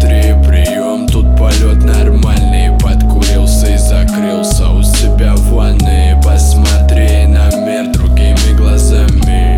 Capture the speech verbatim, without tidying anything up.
Посмотри, прием, тут полет нормальный. Подкурился и закрылся у себя в ванной. Посмотри на мир другими глазами.